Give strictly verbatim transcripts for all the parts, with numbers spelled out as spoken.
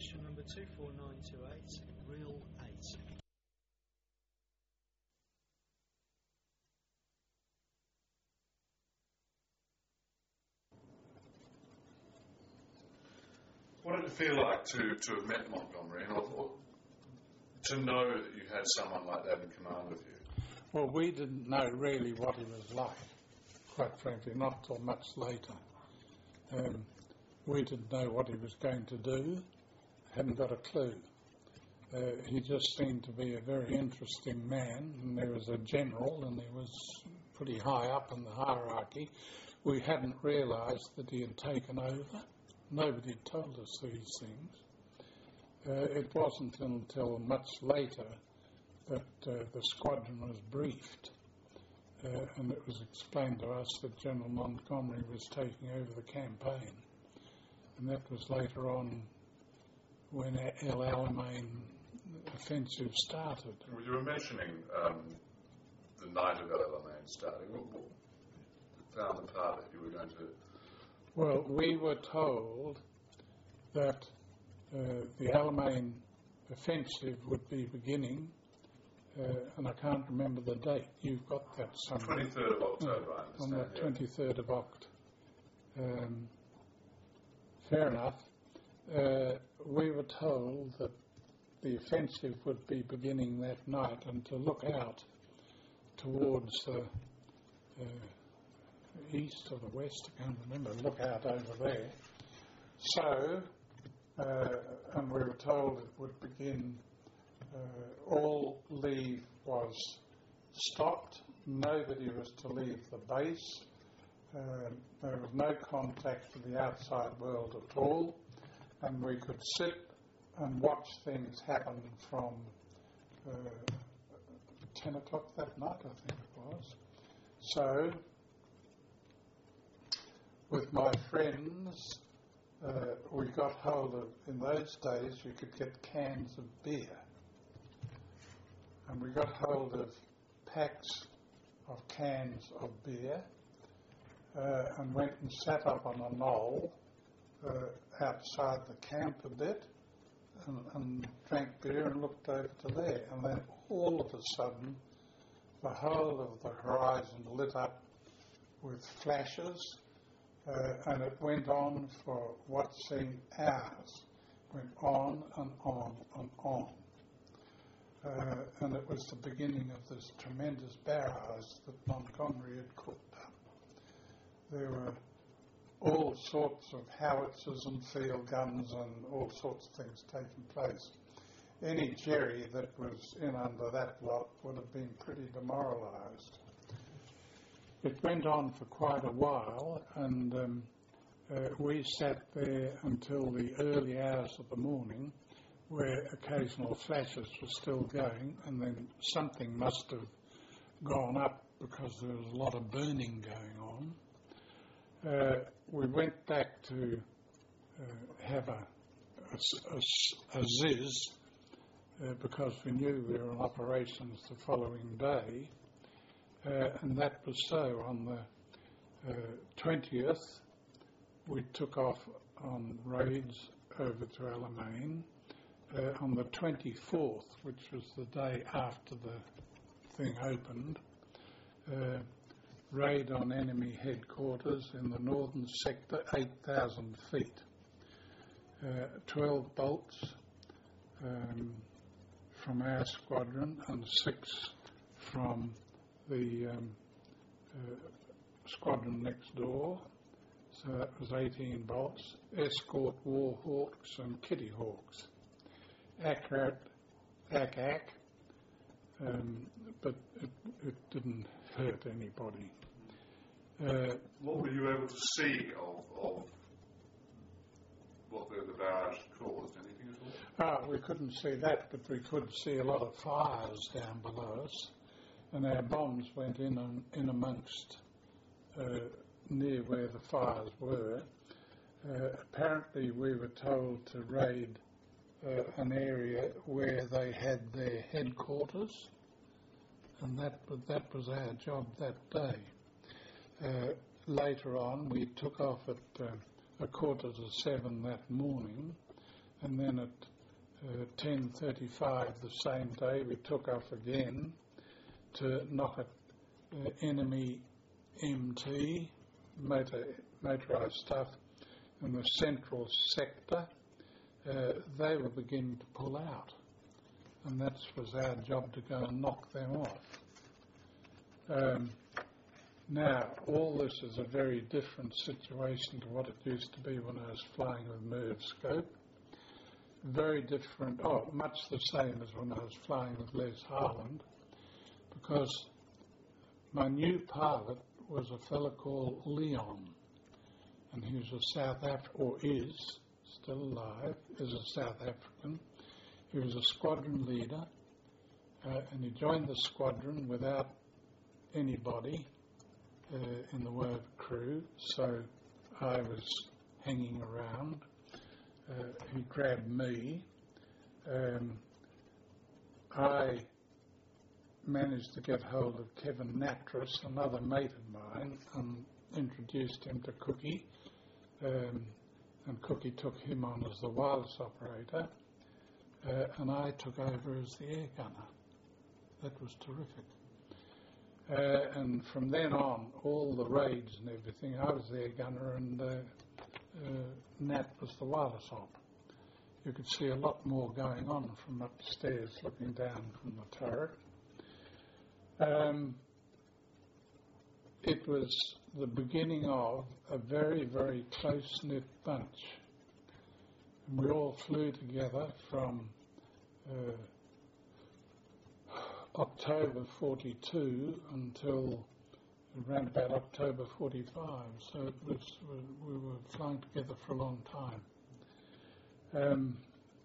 question number two four nine two eight, reel eight. What did it feel like to, to have met Montgomery and or, to know that you had someone like that in command of you? Well, we didn't know really what he was like, quite frankly, not till much later. Um, we didn't know what he was going to do, hadn't got a clue. Uh, he just seemed to be a very interesting man, and there was a general, and he was pretty high up in the hierarchy. We hadn't realised that he had taken over. Nobody had told us these things. Uh, it wasn't until much later that uh, the squadron was briefed, uh, and it was explained to us that General Montgomery was taking over the campaign. And that was later on when El Alamein offensive started. Well, you were mentioning um, the night of El Alamein starting. What, what found the part that you were going to... Well, we were told that uh, the Alamein offensive would be beginning, uh, and I can't remember the date. You've got that somewhere. twenty-third of October, I understand. On the twenty-third of October. Um, fair enough. Uh, we were told that the offensive would be beginning that night and to look out towards the uh, east or the west, I can't remember, look out over there. So, uh, and we were told it would begin, uh, all leave was stopped, nobody was to leave the base, uh, there was no contact with the outside world at all, and we could sit and watch things happen from uh, ten o'clock that night, I think it was. So, with my friends, uh, we got hold of, in those days you could get cans of beer, and we got hold of packs of cans of beer uh, and went and sat up on a knoll uh, outside the camp a bit and, and drank beer and looked over to there, and then all of a sudden the whole of the horizon lit up with flashes. Uh, and it went on for what seemed hours, went on and on and on. Uh, and it was the beginning of this tremendous barrage that Montgomery had cooked up. There were all sorts of howitzers and field guns and all sorts of things taking place. Any Jerry that was in under that lot would have been pretty demoralised. It went on for quite a while, and um, uh, we sat there until the early hours of the morning, where occasional flashes were still going, and then something must have gone up because there was a lot of burning going on. Uh, we went back to uh, have a, a, a, a ziz uh, because we knew we were in operations the following day. Uh, and that was so. On the uh, twentieth, we took off on raids over to Alamein. Uh, on the twenty-fourth, which was the day after the thing opened, uh, raid on enemy headquarters in the northern sector, eight thousand feet. Uh, twelve bolts um, from our squadron and six from the um, uh, squadron next door, so that was eighteen bolts, escort war hawks and kitty hawks. Accurate, ack ack, um, but it, it didn't hurt anybody. Uh, what were you able to see of, of what the, the barrage caused? Anything at all? Ah, we couldn't see that, but we could see a lot of fires down below us. And our bombs went in and in amongst uh, near where the fires were. Uh, apparently we were told to raid uh, an area where they had their headquarters, and that, that was our job that day. Uh, later on we took off at uh, a quarter to seven that morning and then at uh, ten thirty-five the same day we took off again to knock at uh, enemy M T, motor, motorised stuff, in the central sector. Uh, they were beginning to pull out, and that was our job to go and knock them off. Um, now, all this is a very different situation to what it used to be when I was flying with Merv Scope. Very different, oh, much the same as when I was flying with Les Harland, because my new pilot was a fellow called Leon, and he was a South Af- or is still alive, is a South African. He was a squadron leader, uh, and he joined the squadron without anybody uh, in the way of crew, so I was hanging around. Uh, he grabbed me. Um, I managed to get hold of Kevin Natras, another mate of mine, and introduced him to Cookie. Um, and Cookie took him on as the wireless operator, uh, and I took over as the air gunner. That was terrific. Uh, and from then on, all the raids and everything, I was the air gunner, and uh, uh, Nat was the wireless op. You could see a lot more going on from upstairs, looking down from the turret. Um, it was the beginning of a very, very close-knit bunch. And we all flew together from uh, October forty-two until around about October forty-five. So it was, we were flying together for a long time. Um,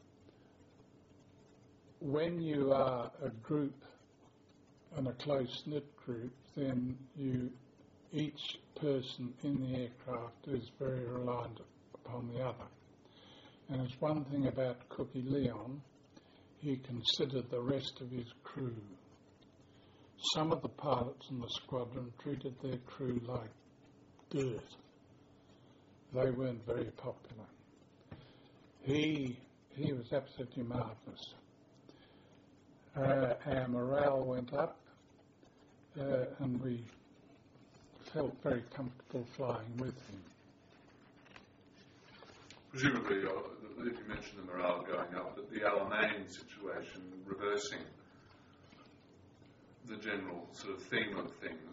when you are a group and a close-knit group, then you, each person in the aircraft is very reliant upon the other. And it's one thing about Cookie Leon, he considered the rest of his crew. Some of the pilots in the squadron treated their crew like dirt. They weren't very popular. He, he was absolutely marvellous. Uh, our morale went up, uh, and we felt very comfortable flying with him. Presumably, uh, if you mentioned the morale going up, that the Alamein situation reversing the general sort of theme of things,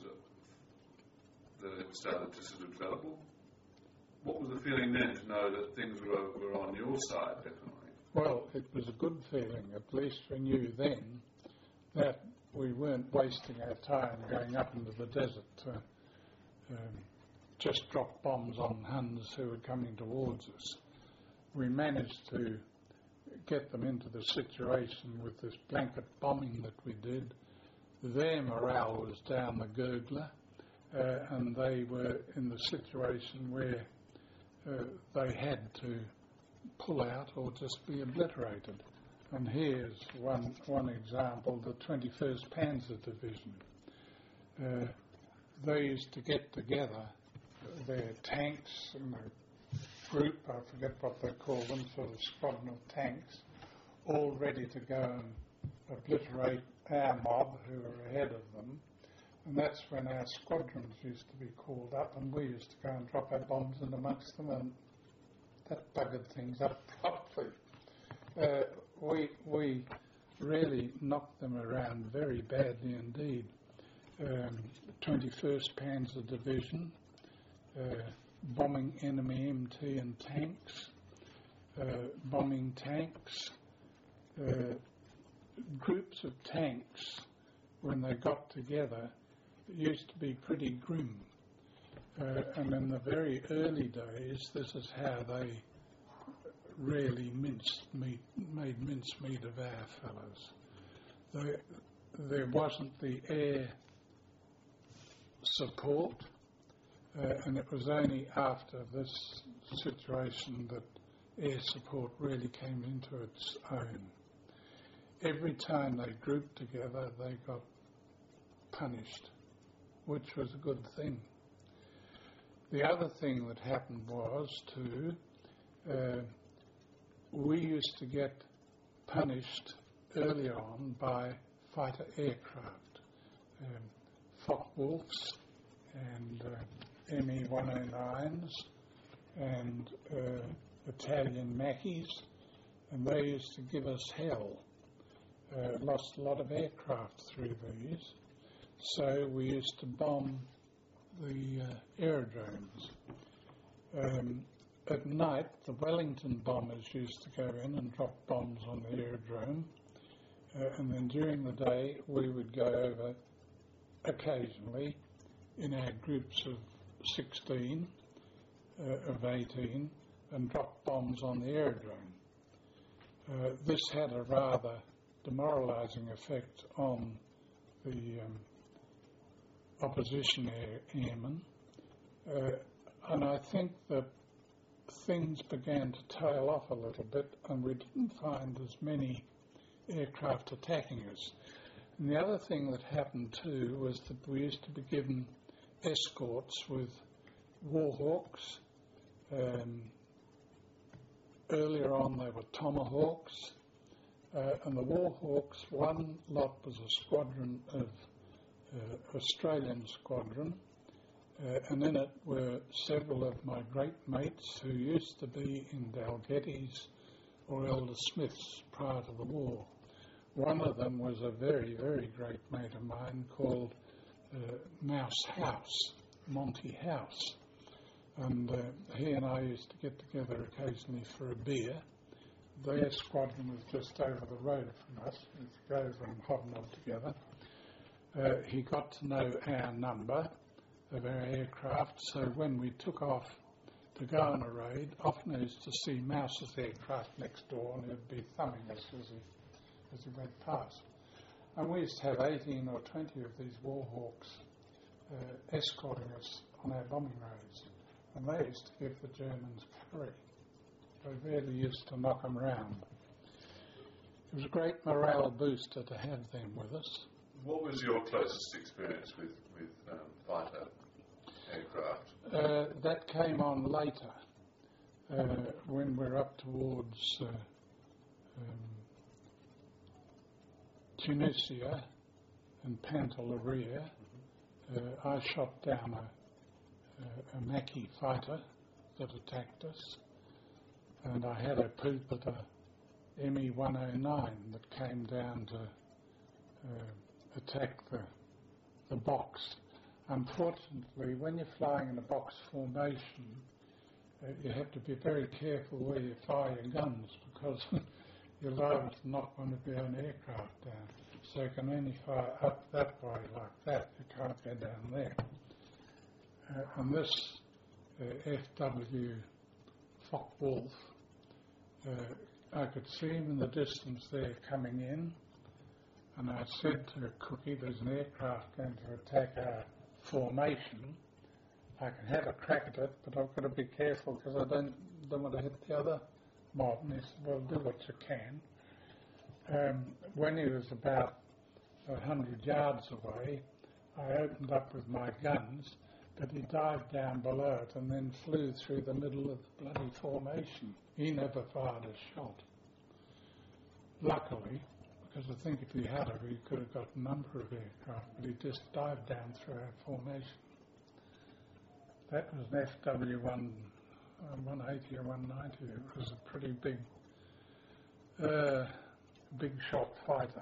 that it started to sort of develop. What was the feeling then to know that things were, were on your side, definitely? Well, it was a good feeling. At least we knew then that we weren't wasting our time going up into the desert to um, just drop bombs on Huns who were coming towards us. We managed to get them into the situation with this blanket bombing that we did. Their morale was down the gurgler, uh, and they were in the situation where uh, they had to pull out or just be obliterated. And here's one, one example, the twenty-first Panzer Division. Uh, they used to get together their tanks in a group, I forget what they call them, sort of squadron of tanks, all ready to go and obliterate our mob who were ahead of them. And that's when our squadrons used to be called up, and we used to go and drop our bombs in amongst them, and that buggered things up properly. Uh, we, we really knocked them around very badly indeed. Um, twenty-first Panzer Division, uh, bombing enemy M T and tanks, uh, bombing tanks, uh, groups of tanks, when they got together, used to be pretty grim. Uh, and in the very early days, this is how they really minced meat, made mincemeat of our fellows. They, there wasn't the air support, uh, and it was only after this situation that air support really came into its own. Every time they grouped together, they got punished, which was a good thing. The other thing that happened was, too, uh, we used to get punished early on by fighter aircraft, um, Focke-Wulfs and uh, M E one oh nines and uh, Italian Macchies, and they used to give us hell. Uh, lost a lot of aircraft through these, so we used to bomb the uh, aerodromes. Um, at night, the Wellington bombers used to go in and drop bombs on the aerodrome, uh, and then during the day we would go over occasionally in our groups of sixteen, uh, of eighteen, and drop bombs on the aerodrome. Uh, this had a rather demoralising effect on the um, opposition air, airmen, uh, and I think that things began to tail off a little bit, and we didn't find as many aircraft attacking us. And the other thing that happened too was that we used to be given escorts with Warhawks. Um, earlier on they were Tomahawks, uh, and the Warhawks, one lot was a squadron of uh, Australian squadron, uh, and in it were several of my great mates who used to be in Dalgettys or Elder Smiths prior to the war. One of them was a very, very great mate of mine called uh, Mouse House, Monty House. And uh, he and I used to get together occasionally for a beer. Their squadron was just over the road from us. We used to go over and hobnob together. Uh, he got to know our number of our aircraft, so when we took off to go on a raid, often I used to see Mouse's aircraft next door, and he'd be thumbing us as he, as he went past. And we used to have eighteen or twenty of these Warhawks uh, escorting us on our bombing raids, and they used to give the Germans curry. They really used to knock them round. It was a great morale booster to have them with us. What was your closest experience with, with um, fighter aircraft? Uh, that came on later, uh, when we're up towards uh, um, Tunisia and Pantelleria. Uh, I shot down a, a, a Macchi fighter that attacked us, and I had a poop at a M E one oh nine that came down to uh, attack the, the box. Unfortunately, when you're flying in a box formation, uh, you have to be very careful where you fire your guns, because you're liable to knock one of your own aircraft down. So you can only fire up that way like that. You can't go down there. Uh, and this uh, F W Focke-Wulf, uh, I could see him in the distance there coming in, and I said to Cookie, there's an aircraft going to attack our formation. I can have a crack at it, but I've got to be careful because I don't, don't want to hit the other mob. And he said, well, do what you can. Um, when he was about a hundred yards away, I opened up with my guns, but he dived down below it and then flew through the middle of the bloody formation. He never fired a shot. Luckily, because I think if he had it, he could have got a number of aircraft, but he just dived down through our formation. That was an F W one eighty or one ninety. It was a pretty big, uh, big shot fighter.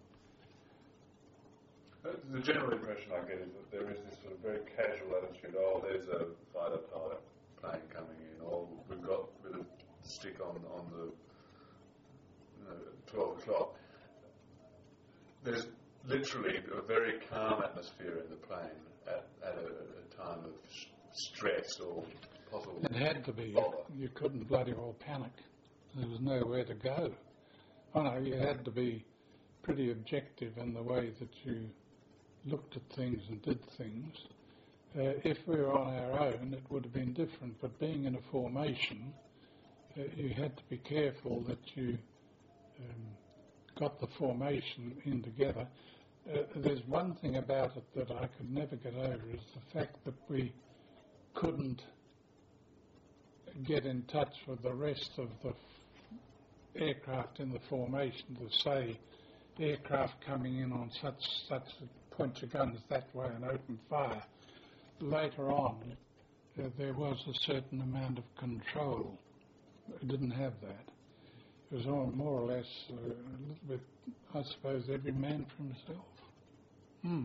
The general impression I get is that there is this sort of very casual attitude, oh, there's a fighter pilot plane coming in, or we've got a bit of stick on, on the you know, twelve o'clock. There's literally a very calm atmosphere in the plane at, at a, a time of sh- stress or possible. It had to be. Bother. You couldn't bloody well panic. There was nowhere to go. Oh no, you had to be pretty objective in the way that you looked at things and did things. Uh, if we were on our own, it would have been different, but being in a formation, uh, you had to be careful that you um, got the formation in together. Uh, there's one thing about it that I could never get over, is the fact that we couldn't get in touch with the rest of the f- aircraft in the formation to say aircraft coming in on such such points of guns that way and open fire. Later on, uh, there was a certain amount of control. We didn't have that. It was all more or less uh, a little bit, I suppose, every man for himself. Hmm.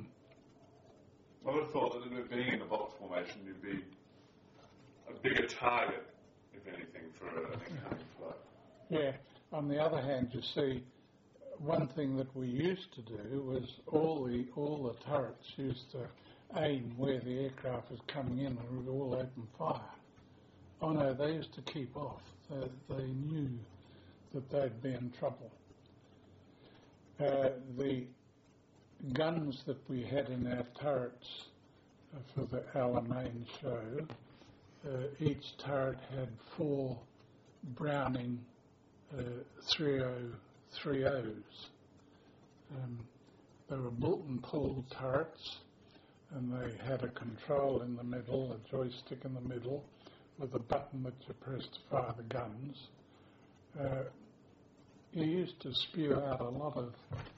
I would have thought that being in the box formation, you'd be a bigger target, if anything, for an incoming flight. Yeah. On the other hand, you see, one thing that we used to do was all the all the turrets used to aim where the aircraft was coming in and would all open fire. Oh no, they used to keep off. They, they knew that they'd be in trouble. Uh, the guns that we had in our turrets uh, for the Alamein show, uh, each turret had four Browning uh, three oh three ohs. Um, they were bolt and pull turrets, and they had a control in the middle, a joystick in the middle, with a button that you press to fire the guns. Uh, you used to spew out a lot of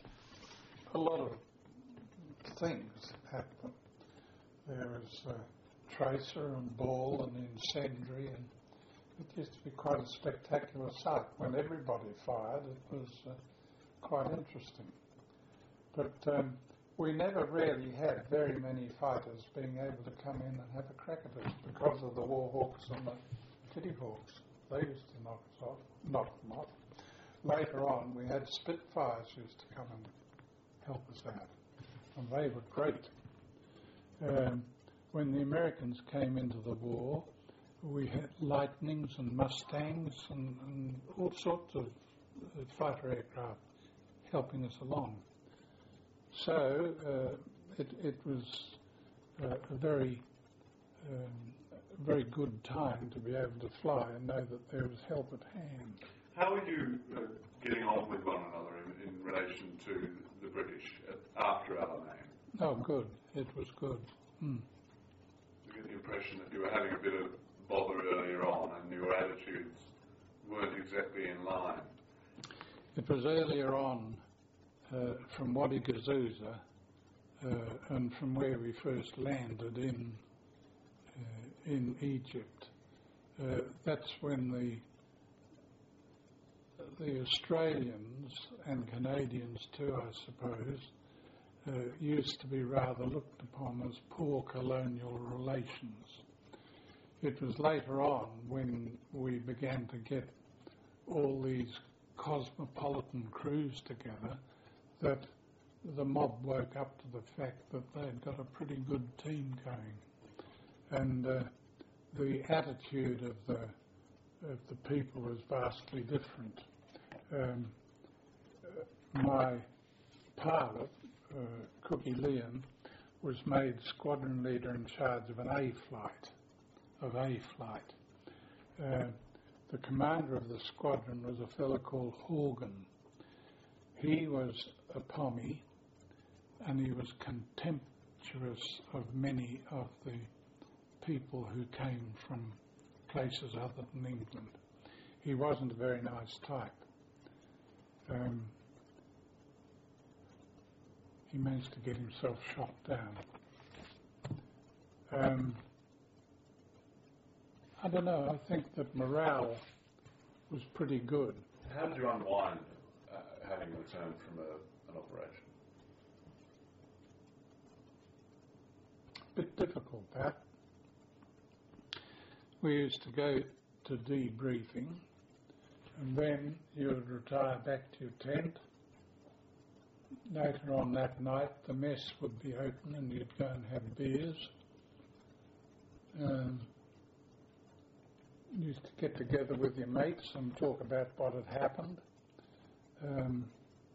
a lot of things at them. There was uh, tracer and ball and incendiary, and it used to be quite a spectacular sight. When everybody fired, it was uh, quite interesting. But um, we never really had very many fighters being able to come in and have a crack at us because of the Warhawks and the Kitty Hawks. They used to knock us off, knock them off. Later on, we had Spitfires used to come and help us out, and they were great. Um, when the Americans came into the war, we had Lightnings and Mustangs and, and all sorts of uh, fighter aircraft helping us along. So uh, it, it was uh, a very, um, very good time to be able to fly and know that there was help at hand. How were you uh, getting on with one another in, in relation to the British at, after Alamein? Oh, good. It was good. Hmm. You get the impression that you were having a bit of bother earlier on and your attitudes weren't exactly in line. It was earlier on uh, from Wadi Gazouza uh, and from where we first landed in uh, in Egypt. Uh, that's when the the Australians and Canadians too, I suppose, uh, used to be rather looked upon as poor colonial relations. It was later on when we began to get all these cosmopolitan crews together that the mob woke up to the fact that they'd got a pretty good team going. And uh, the attitude of the of the people was vastly different. Um, uh, my pilot, uh, Cookie Leon, was made squadron leader in charge of an A flight, of A flight. Uh, the commander of the squadron was a fellow called Horgan. He was a Pommy, and he was contemptuous of many of the people who came from places other than England. He wasn't a very nice type. Um, he managed to get himself shot down. Um, I don't know, I think that morale was pretty good. How did you unwind uh, having returned from a, an operation? Bit difficult, that. We used to go to debriefing, and then you would retire back to your tent. Later on that night, the mess would be open and you'd go and have beers. Um, you used to get together with your mates and talk about what had happened. Um,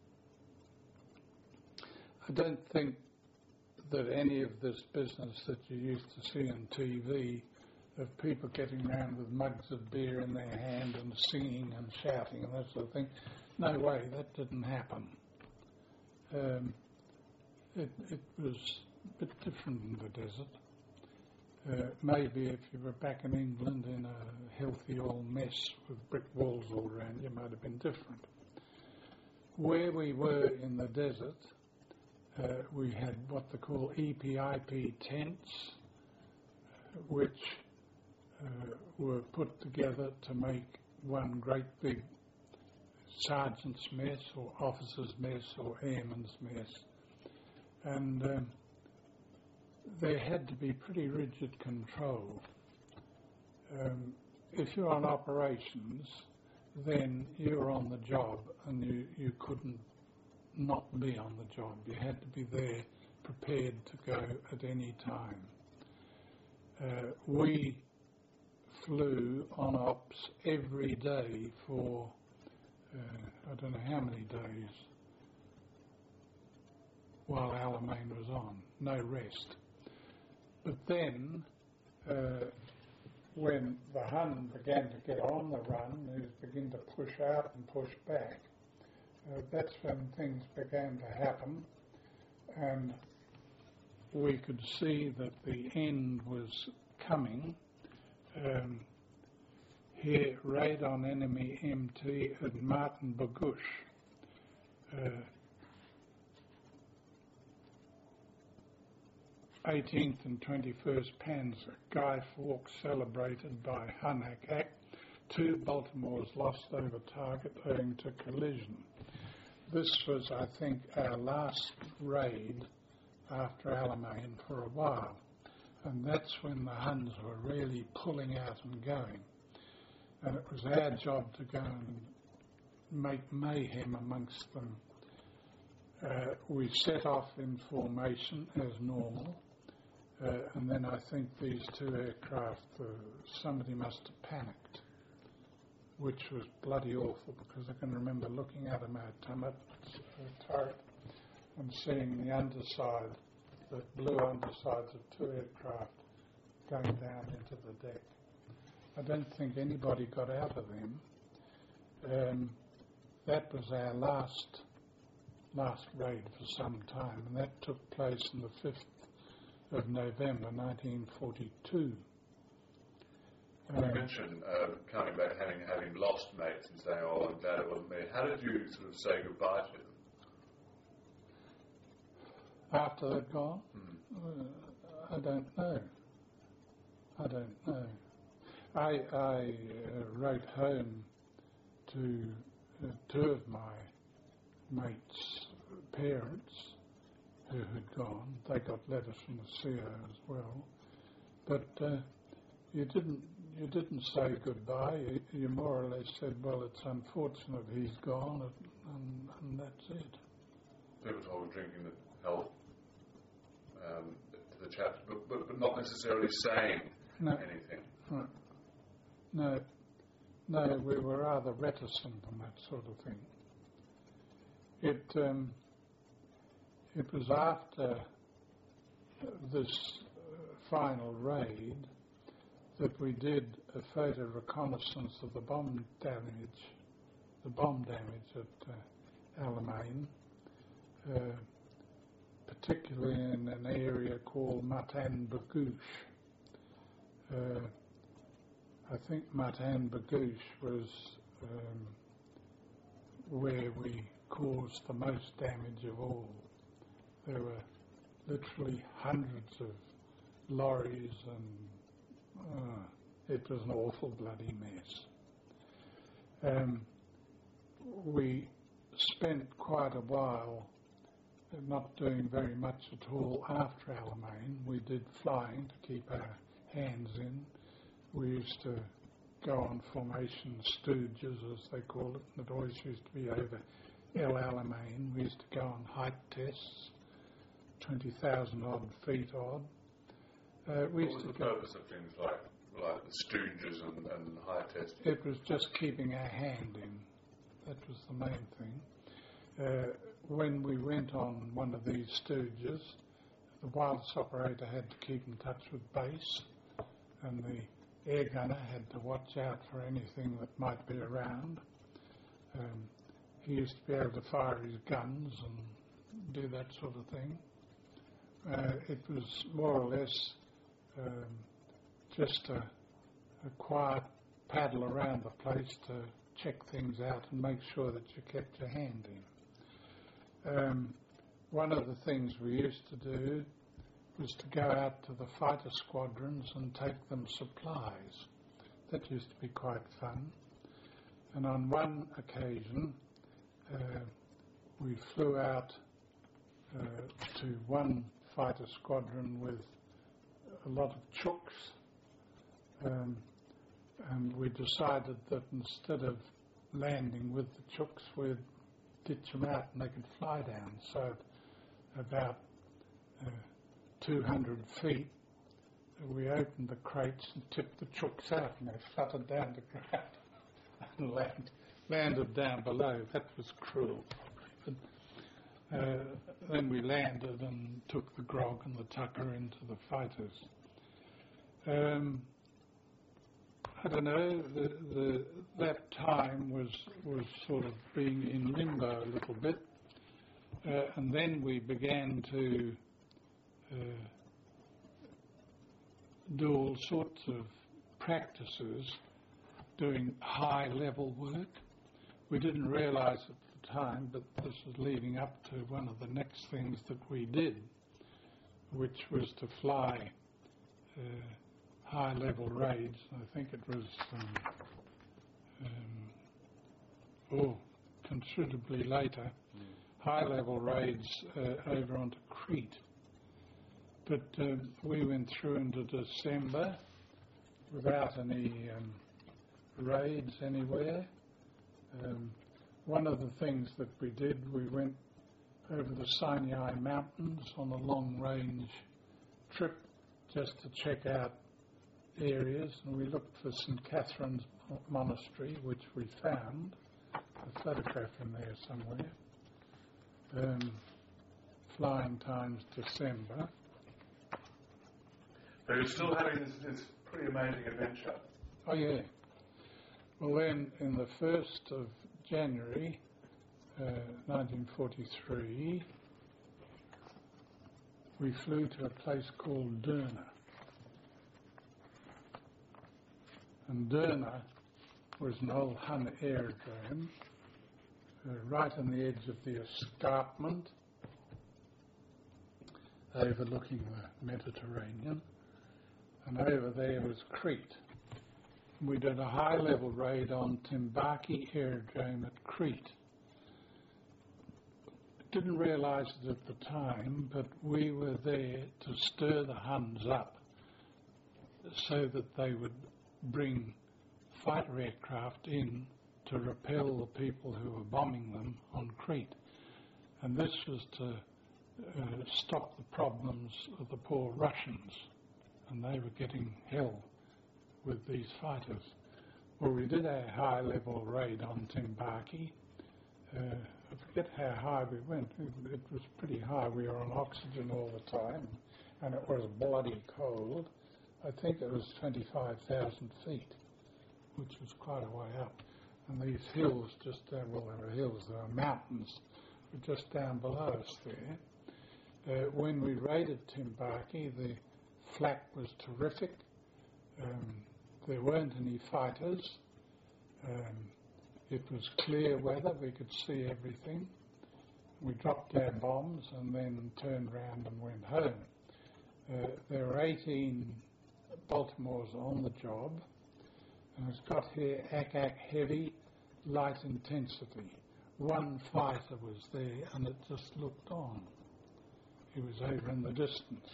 I don't think that any of this business that you used to see on T V of people getting around with mugs of beer in their hand and singing and shouting and that sort of thing, no way, that didn't happen. Um, it, it was a bit different in the desert. Uh, maybe if you were back in England in a healthy old mess with brick walls all around, you might have been different. Where we were in the desert, uh, we had what they call E P I P tents, which uh, were put together to make one great big sergeant's mess or officer's mess or airman's mess. And um, there had to be pretty rigid control. Um, if you're on operations, then you're on the job and you, you couldn't not be on the job. You had to be there prepared to go at any time. Uh, we flew on ops every day for uh, I don't know how many days while Alamein was on, no rest. But then, uh, when the Hun began to get on the run, they began to push out and push back, uh, that's when things began to happen, and we could see that the end was coming. Um, here, raid on enemy M T at Martin Bagush. Uh, eighteenth and twenty-first Panzer, Guy Fawkes celebrated by Hunakak. Two Baltimores lost over target owing to collision. This was, I think, our last raid after Alamein for a while. And that's when the Huns were really pulling out and going. And it was our job to go and make mayhem amongst them. Uh, we set off in formation as normal. Uh, and then I think these two aircraft, uh, somebody must have panicked, which was bloody awful because I can remember looking at them out Tumut uh, turret and seeing the underside, the blue undersides of two aircraft going down into the deck. I don't think anybody got out of them. Um, that was our last last raid for some time, and that took place on the fifth of November nineteen forty-two. You Um, mentioned uh, coming back, having having lost mates and saying, oh, I'm glad it wasn't me. How did you sort of say goodbye to them? after they'd gone, Hmm. uh, I don't know. I don't know. I, I uh, wrote home to uh, two of my mates' parents who had gone. They got letters from the C O as well. But uh, you didn't you didn't say goodbye. You, you more or less said, well, it's unfortunate he's gone, and, and, and that's it. People talk drinking the health um, to the chaps, but, but, but not necessarily saying No. anything. Right. No, no, we were rather reticent on that sort of thing. It um, it was after this uh, final raid that we did a photo reconnaissance of the bomb damage, the bomb damage at uh, Alamein, uh, particularly in an area called Matan Bagush. Uh, I think Matan Bagush was um, where we caused the most damage of all. There were literally hundreds of lorries and uh, it was an awful bloody mess. Um, we spent quite a while not doing very much at all after Alamein. We did flying to keep our hands in. We used to go on formation stooges, as they call it. It always used to be over El Alamein. We used to go on height tests, twenty thousand odd feet odd. Uh, we What used was to the go, purpose of things like like the stooges and, and high testing? It was just keeping our hand in. That was the main thing. Uh, when we went on one of these stooges, the wireless operator had to keep in touch with base, and the air gunner had to watch out for anything that might be around. Um, he used to be able to fire his guns and do that sort of thing. Uh, it was more or less um, just a, a quiet paddle around the place to check things out and make sure that you kept your hand in. Um, one of the things we used to do was to go out to the fighter squadrons and take them supplies. That used to be quite fun. And on one occasion, uh, we flew out uh, to one fighter squadron with a lot of chooks, um, and we decided that instead of landing with the chooks, we'd ditch them out and they could fly down. So at about uh, two hundred feet, we opened the crates and tipped the chooks out, and they fluttered down the ground and land, landed down below. That was cruel. But, uh, then we landed and took the grog and the tucker into the fighters. Um, I don't know, the, the, that time was, was sort of being in limbo a little bit, uh, and then we began to uh, do all sorts of practices doing high-level work. We didn't realise at the time, but this was leading up to one of the next things that we did, which was to fly uh, high-level raids. I think it was um, um, oh, considerably later, mm. high-level raids uh, over onto Crete. But um, we went through into December without any um, raids anywhere. Um, one of the things that we did, we went over the Sinai Mountains on a long-range trip just to check out areas, and we looked for Saint Catherine's Monastery, which we found, a photograph in there somewhere. Um, flying times December. So you're still having this, this pretty amazing adventure. Oh, yeah. Well, then, in the first of January, uh, nineteen forty-three, we flew to a place called Derna. And Derna was an old Hun aerodrome, uh, right on the edge of the escarpment, overlooking the Mediterranean. And over there was Crete. We did a high-level raid on Timbaki Aerodrome at Crete. Didn't realise it at the time, but we were there to stir the Huns up so that they would bring fighter aircraft in to repel the people who were bombing them on Crete. And this was to uh, stop the problems of the poor Russians, and they were getting hell with these fighters. Well, we did a high-level raid on Timbaki. Uh, I forget how high we went. It, it was pretty high. We were on oxygen all the time, and it was bloody cold. I think it was twenty-five thousand feet, which was quite a way up. And these hills just down, well, there were hills, there were mountains, were just down below us there. Uh, when we raided Timbaki, the flak was terrific. Um, there weren't any fighters. Um, it was clear weather, we could see everything. We dropped our bombs and then turned round and went home. Uh, there were eighteen Baltimores on the job, and it's got here A C A C heavy, light intensity. One fighter was there and it just looked on. He was over in the distance.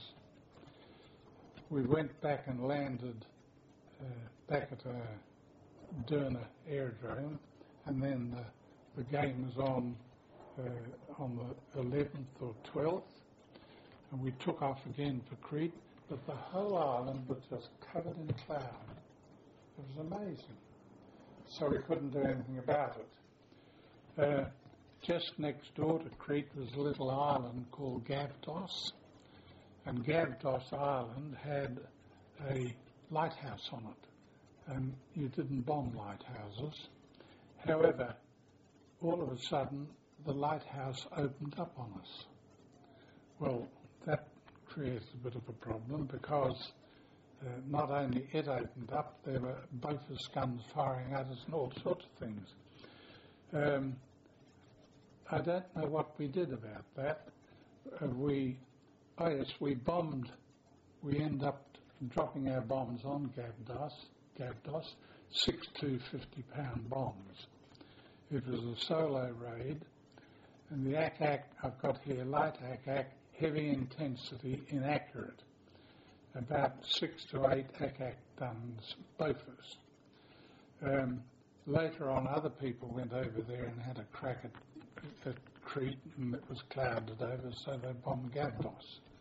We went back and landed uh, back at a Derna aerodrome, and then the, the game was on uh, on the eleventh or twelfth, and we took off again for Crete, but the whole island was just covered in cloud. It was amazing. So we couldn't do anything about it. Uh, just next door to Crete was a little island called Gavdos, and Gavdos Island had a lighthouse on it, and you didn't bomb lighthouses. However, all of a sudden, the lighthouse opened up on us. Well, that creates a bit of a problem because uh, not only it opened up, there were Bofors guns firing at us and all sorts of things. Um, I don't know what we did about that. Uh, we, oh yes, we bombed, we ended up dropping our bombs on Gavdos, Gavdos, six two fifty pound bombs. It was a solo raid, and the A C A C, I've got here, light A C A C, heavy intensity, inaccurate. About six to eight A C A C guns, Bofors. Um, later on, other people went over there and had a crack at, at Crete, and it was clouded over, so they bombed Gavdos.